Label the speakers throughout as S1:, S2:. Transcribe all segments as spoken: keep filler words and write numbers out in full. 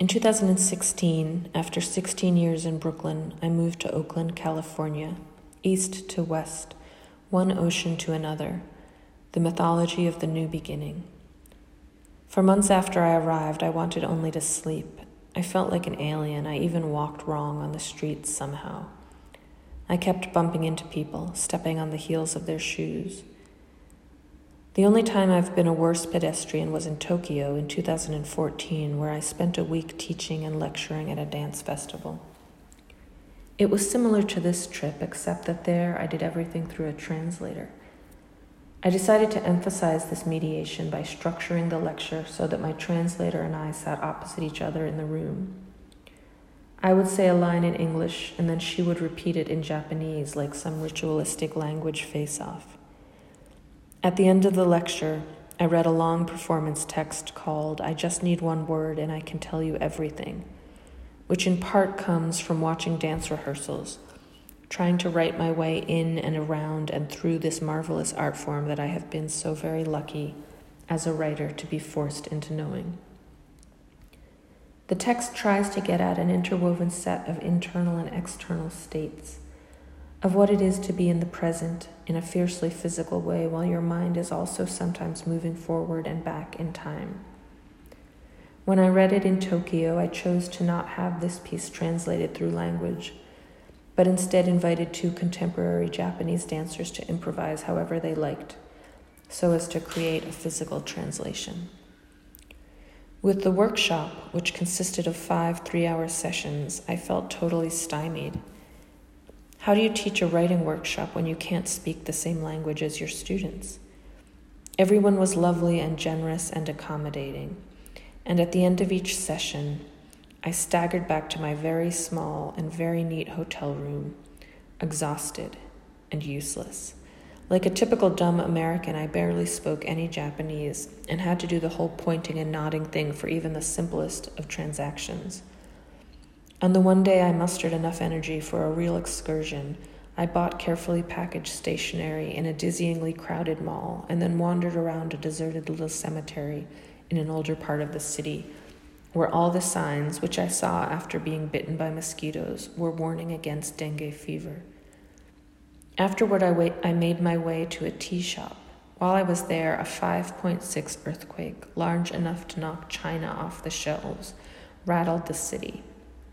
S1: In two thousand sixteen, after sixteen years in Brooklyn, I moved to Oakland, California, east to west, one ocean to another, the mythology of the new beginning. For months after I arrived, I wanted only to sleep. I felt like an alien. I even walked wrong on the streets somehow. I kept bumping into people, stepping on the heels of their shoes. The only time I've been a worse pedestrian was in Tokyo in two thousand fourteen, where I spent a week teaching and lecturing at a dance festival. It was similar to this trip, except that there I did everything through a translator. I decided to emphasize this mediation by structuring the lecture so that my translator and I sat opposite each other in the room. I would say a line in English, and then she would repeat it in Japanese like some ritualistic language face-off. At the end of the lecture, I read a long performance text called I Just Need One Word and I Can Tell You Everything, which in part comes from watching dance rehearsals, trying to write my way in and around and through this marvelous art form that I have been so very lucky as a writer to be forced into knowing. The text tries to get at an interwoven set of internal and external states, of what it is to be in the present in a fiercely physical way while your mind is also sometimes moving forward and back in time. When I read it in Tokyo, I chose to not have this piece translated through language, but instead invited two contemporary Japanese dancers to improvise however they liked, so as to create a physical translation. With the workshop, which consisted of five three-hour sessions, I felt totally stymied. How do you teach a writing workshop when you can't speak the same language as your students? Everyone was lovely and generous and accommodating, and at the end of each session, I staggered back to my very small and very neat hotel room, exhausted and useless. Like a typical dumb American, I barely spoke any Japanese and had to do the whole pointing and nodding thing for even the simplest of transactions. On the one day I mustered enough energy for a real excursion, I bought carefully packaged stationery in a dizzyingly crowded mall and then wandered around a deserted little cemetery in an older part of the city, where all the signs, which I saw after being bitten by mosquitoes, were warning against dengue fever. Afterward, I, wait, I made my way to a tea shop. While I was there, a five point six earthquake, large enough to knock china off the shelves, rattled the city.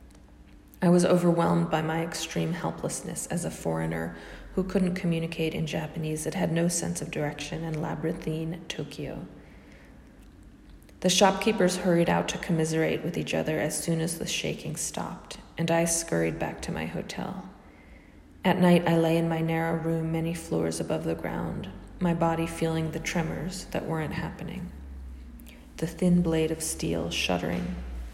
S1: I was overwhelmed by my extreme helplessness as a foreigner who couldn't communicate in Japanese that had no sense of direction in labyrinthine Tokyo. The shopkeepers hurried out to commiserate with each other as soon as the shaking stopped, and I scurried back to my hotel. At night, I lay in my narrow room many floors above the ground, my body feeling the tremors that weren't happening, the thin blade of steel shuddering.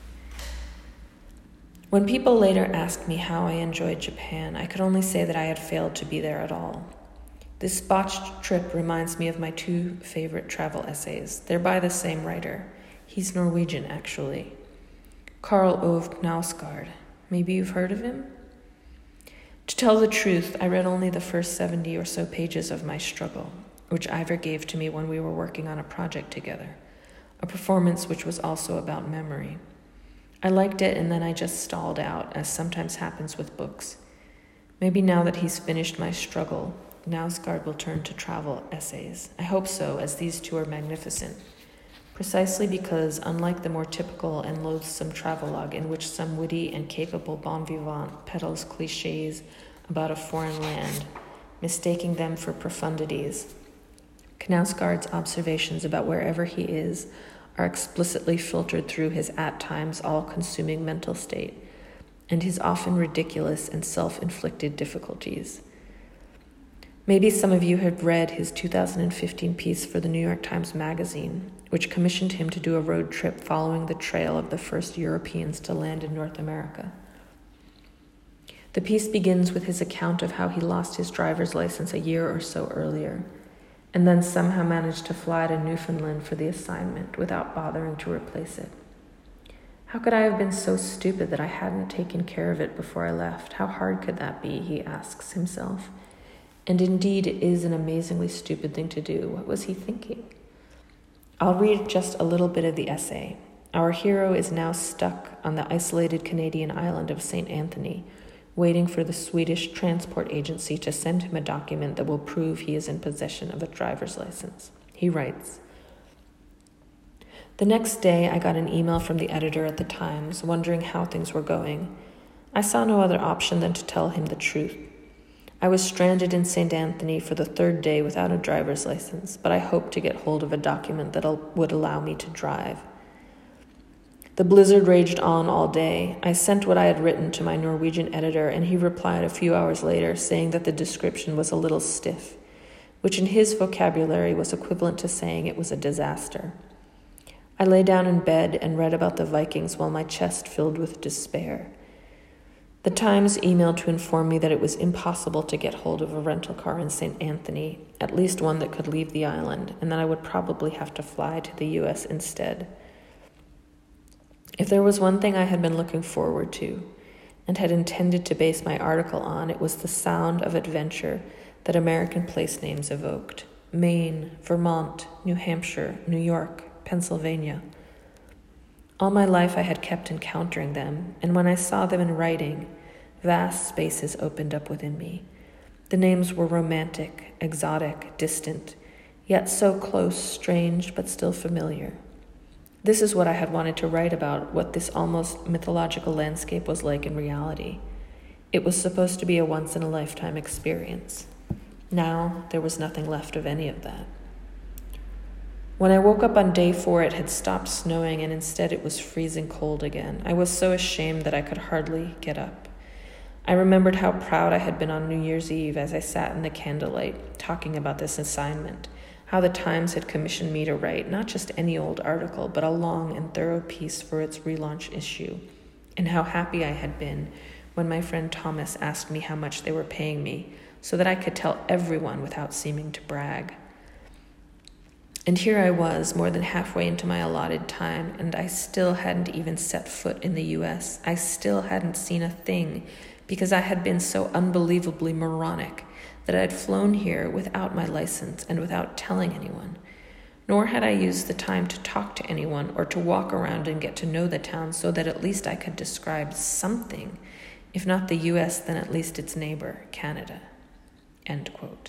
S1: When people later asked me how I enjoyed Japan, I could only say that I had failed to be there at all. This botched trip reminds me of my two favorite travel essays. They're by the same writer. He's Norwegian, actually. Karl Ove Knausgaard. Maybe you've heard of him? To tell the truth, I read only the first seventy or so pages of my struggle, which Ivor gave to me when we were working on a project together, a performance which was also about memory. I liked it, and then I just stalled out, as sometimes happens with books. Maybe now that he's finished my struggle, Knausgaard will turn to travel essays. I hope so, as these two are magnificent, precisely because, unlike the more typical and loathsome travelogue in which some witty and capable bon vivant peddles cliches about a foreign land, mistaking them for profundities, Knausgaard's observations about wherever he is are explicitly filtered through his at times all-consuming mental state and his often ridiculous and self-inflicted difficulties. Maybe some of you have read his two thousand fifteen piece for the New York Times Magazine, which commissioned him to do a road trip following the trail of the first Europeans to land in North America. The piece begins with his account of how he lost his driver's license a year or so earlier, and then somehow managed to fly to Newfoundland for the assignment without bothering to replace it. How could I have been so stupid that I hadn't taken care of it before I left? How hard could that be, he asks himself. And indeed, it is an amazingly stupid thing to do. What was he thinking? I'll read just a little bit of the essay. Our hero is now stuck on the isolated Canadian island of Saint Anthony, waiting for the Swedish transport agency to send him a document that will prove he is in possession of a driver's license. He writes, "The next day, I got an email from the editor at the Times wondering how things were going. I saw no other option than to tell him the truth. I was stranded in Saint Anthony for the third day without a driver's license, but I hoped to get hold of a document that would allow me to drive. The blizzard raged on all day. I sent what I had written to my Norwegian editor, and he replied a few hours later saying that the description was a little stiff, which in his vocabulary was equivalent to saying it was a disaster. I lay down in bed and read about the Vikings while my chest filled with despair. The Times emailed to inform me that it was impossible to get hold of a rental car in Saint Anthony, at least one that could leave the island, and that I would probably have to fly to the U S instead. If there was one thing I had been looking forward to and had intended to base my article on, it was the sound of adventure that American place names evoked. Maine, Vermont, New Hampshire, New York, Pennsylvania. All my life I had kept encountering them, and when I saw them in writing, vast spaces opened up within me. The names were romantic, exotic, distant, yet so close, strange, but still familiar. This is what I had wanted to write about, what this almost mythological landscape was like in reality. It was supposed to be a once-in-a-lifetime experience. Now, there was nothing left of any of that. When I woke up on day four, it had stopped snowing, and instead it was freezing cold again. I was so ashamed that I could hardly get up. I remembered how proud I had been on New Year's Eve as I sat in the candlelight talking about this assignment, how the Times had commissioned me to write not just any old article, but a long and thorough piece for its relaunch issue, and how happy I had been when my friend Thomas asked me how much they were paying me so that I could tell everyone without seeming to brag. And here I was, more than halfway into my allotted time, and I still hadn't even set foot in the U S. I still hadn't seen a thing, because I had been so unbelievably moronic that I had flown here without my license and without telling anyone. Nor had I used the time to talk to anyone or to walk around and get to know the town so that at least I could describe something, if not the U S, then at least its neighbor, Canada." End quote.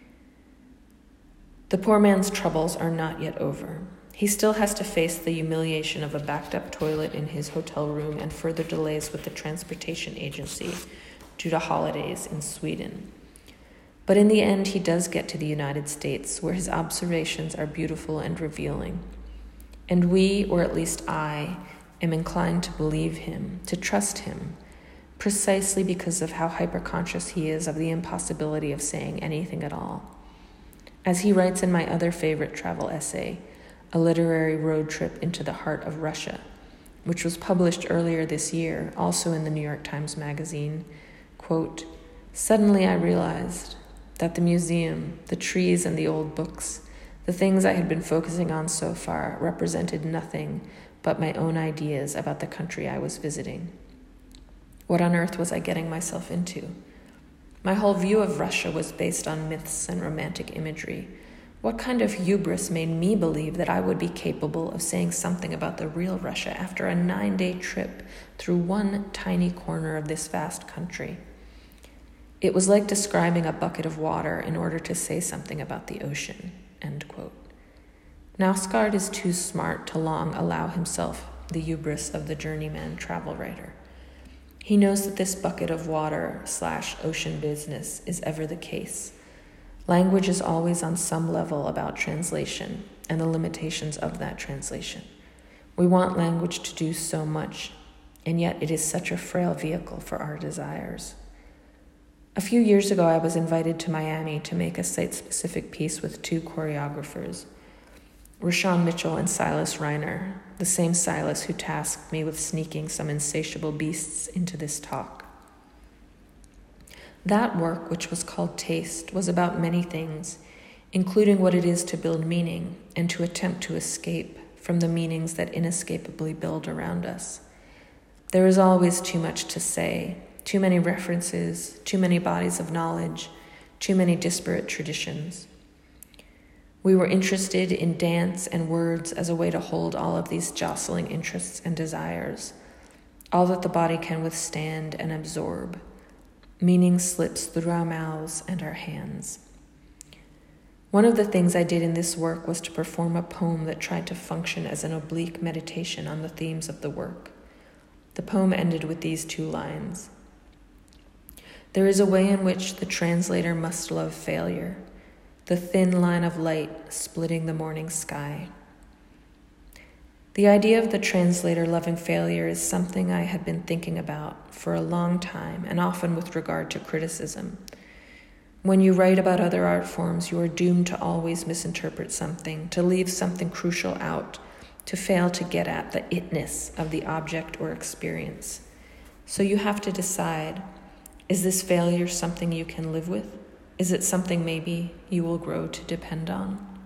S1: The poor man's troubles are not yet over. He still has to face the humiliation of a backed-up toilet in his hotel room and further delays with the transportation agency due to holidays in Sweden. But in the end, he does get to the United States, where his observations are beautiful and revealing. And we, or at least I, am inclined to believe him, to trust him, precisely because of how hyperconscious he is of the impossibility of saying anything at all. As he writes in my other favorite travel essay, A Literary Road Trip into the Heart of Russia, which was published earlier this year, also in the New York Times Magazine, quote, "Suddenly I realized that the museum, the trees and the old books, the things I had been focusing on so far, represented nothing but my own ideas about the country I was visiting. What on earth was I getting myself into? My whole view of Russia was based on myths and romantic imagery. What kind of hubris made me believe that I would be capable of saying something about the real Russia after a nine-day trip through one tiny corner of this vast country? It was like describing a bucket of water in order to say something about the ocean." End quote. Knausgaard is too smart to long allow himself the hubris of the journeyman travel writer. He knows that this bucket of water slash ocean business is ever the case. Language is always on some level about translation and the limitations of that translation. We want language to do so much, and yet it is such a frail vehicle for our desires. A few years ago, I was invited to Miami to make a site-specific piece with two choreographers, Rashawn Mitchell and Silas Reiner, the same Silas who tasked me with sneaking some insatiable beasts into this talk. That work, which was called Taste, was about many things, including what it is to build meaning and to attempt to escape from the meanings that inescapably build around us. There is always too much to say, too many references, too many bodies of knowledge, too many disparate traditions. We were interested in dance and words as a way to hold all of these jostling interests and desires, all that the body can withstand and absorb. Meaning slips through our mouths and our hands. One of the things I did in this work was to perform a poem that tried to function as an oblique meditation on the themes of the work. The poem ended with these two lines. There is a way in which the translator must love failure, the thin line of light splitting the morning sky. The idea of the translator loving failure is something I had been thinking about for a long time, and often with regard to criticism. When you write about other art forms, you are doomed to always misinterpret something, to leave something crucial out, to fail to get at the itness of the object or experience. So you have to decide, is this failure something you can live with? Is it something maybe you will grow to depend on?